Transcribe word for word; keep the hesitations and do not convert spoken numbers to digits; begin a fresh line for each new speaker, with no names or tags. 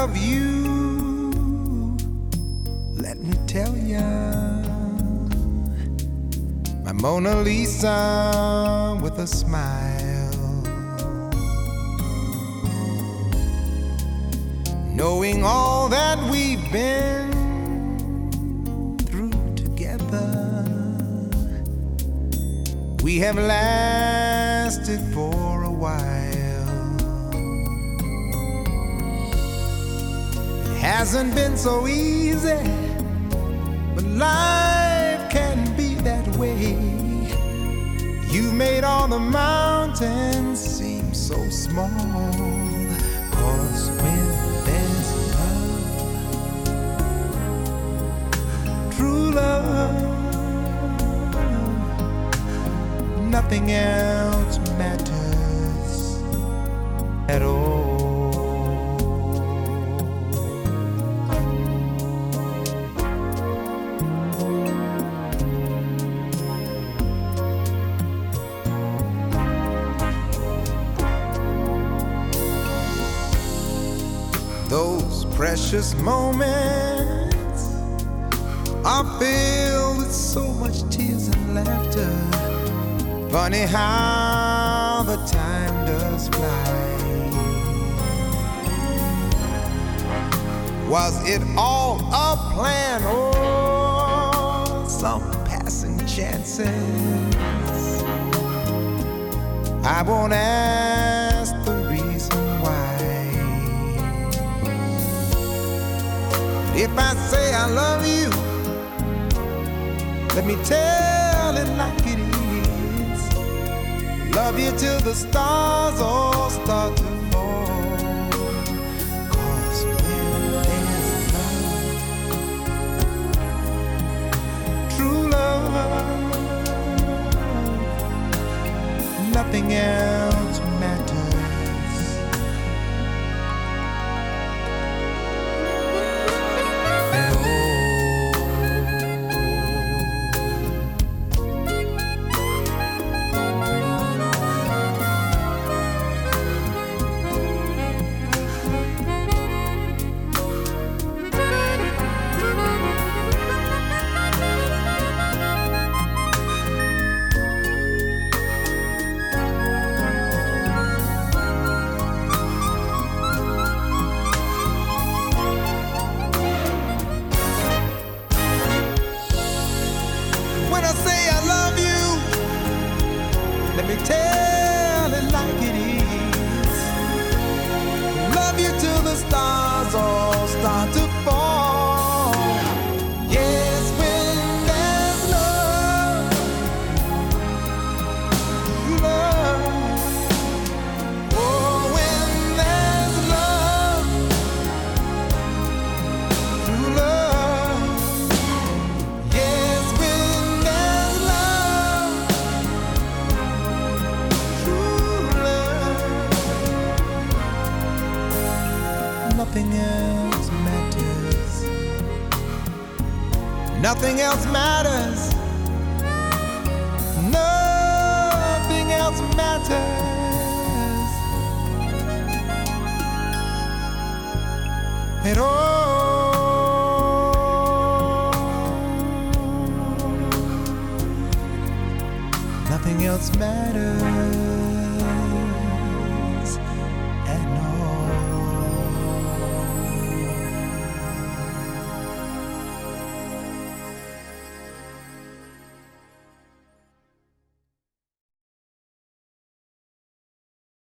love you, let me tell ya, my Mona Lisa with a smile. Knowing all that we've been through together, we have lasted for a while. It hasn't been so easy, but life can be that way. You made all the mountains seem so small, 'cause when there's love, true love, nothing else matters at all. Those precious moments are filled with so much tears and laughter. Funny how the time does fly. Was it all a plan or some passing chances? I won't ask the reason why. If I say I love you, let me tell it like it is. Love you till the stars all start to fall. 'Cause when there's love, true love, nothing else matters. When I say I love you, let me tell it like it is. Love you till the stars all start to fall. Yes, when there's love, love. Oh, when there's love, true love. Yes, when there's love, true love, nothing else matters. Nothing else matters. Nothing else matters at all. Nothing else matters.